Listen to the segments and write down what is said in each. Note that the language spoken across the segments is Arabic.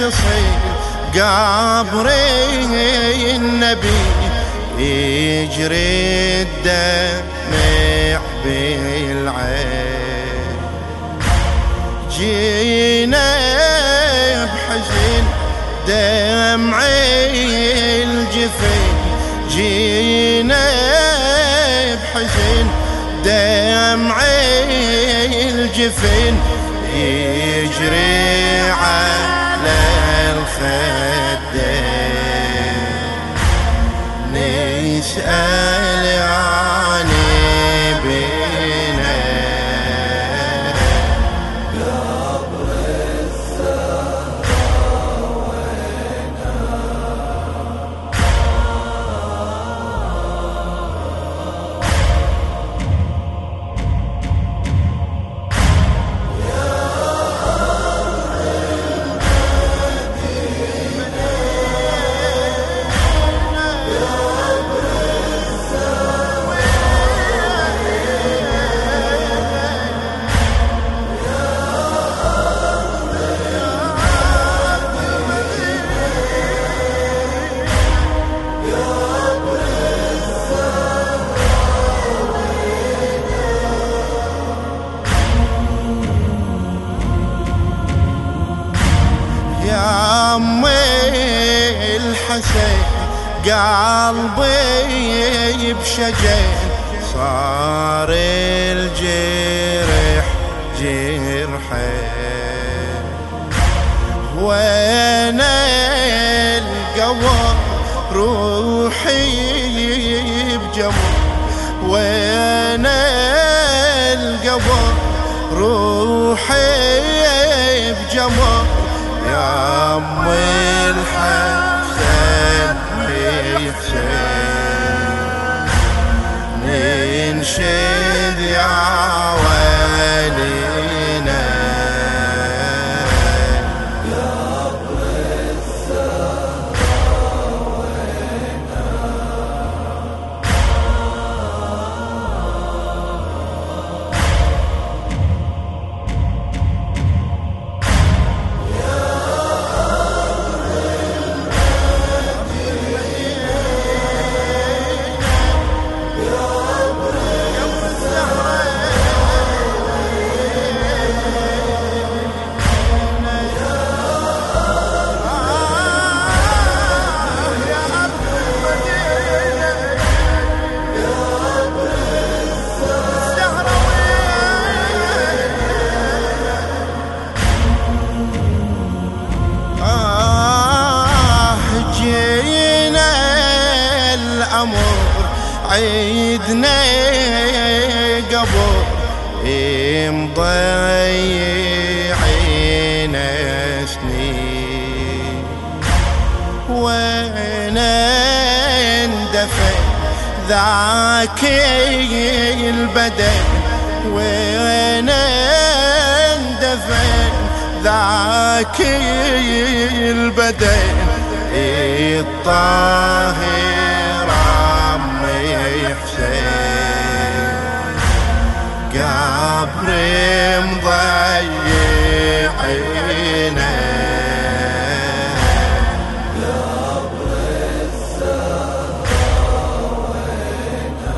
تصير قبري النبي يجري الدمع بالعين. جينا بحزن دمعي الجفين، جينا بحزن دمعي الجفين يجري على الخدين. نسأل عن بنا قبر الزهراء وينه. يا أمي الحسين قلبي بشجين، صار الجرح جرحين. وين القبر روحي بجمر، وين القبر روحي بجمر. يا أمي الحسين حسين ننشد يا ولينا قبر الزهراء وينه. عيدنا قبر مضيعين سنين، وين اندفن ذاك البدن، وين اندفن ذاك البدن الطاهر عمي حسين. قبر مضيعينه قبر الزهراء وينه.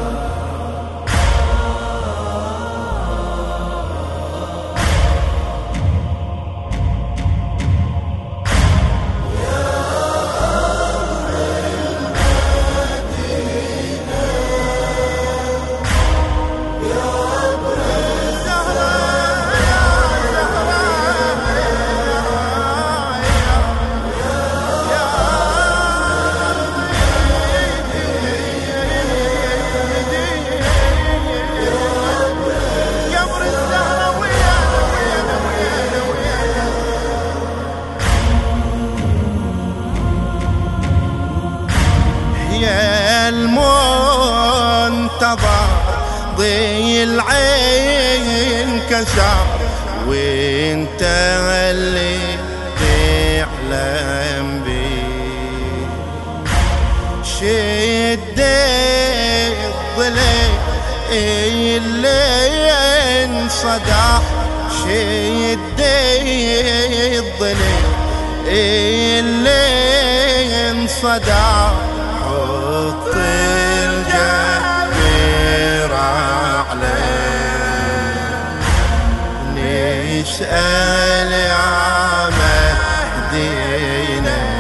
المنتظر ضي العين كسر، وانت اللي تعلم بي. شد الظلي اللي انصدع، شد الظلي اللي انصدع حط الجمير عليه نسأل يا مهدينا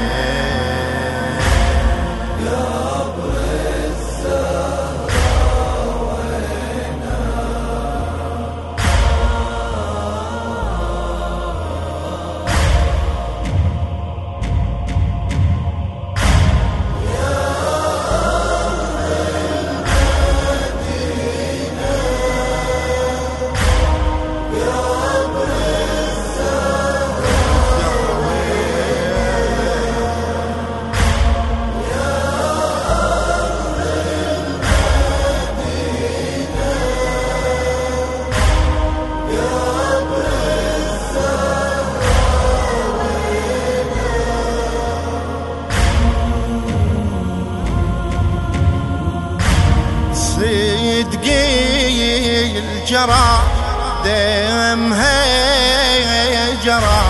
صدقي الجرى دمها جرى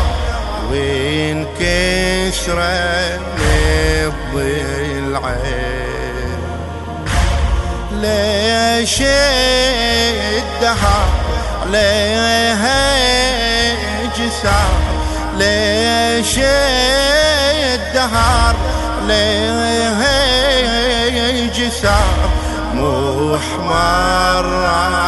وانكسر الضلعين ليش الدهر عليها جسار ليش الدهر عليها جسار محمر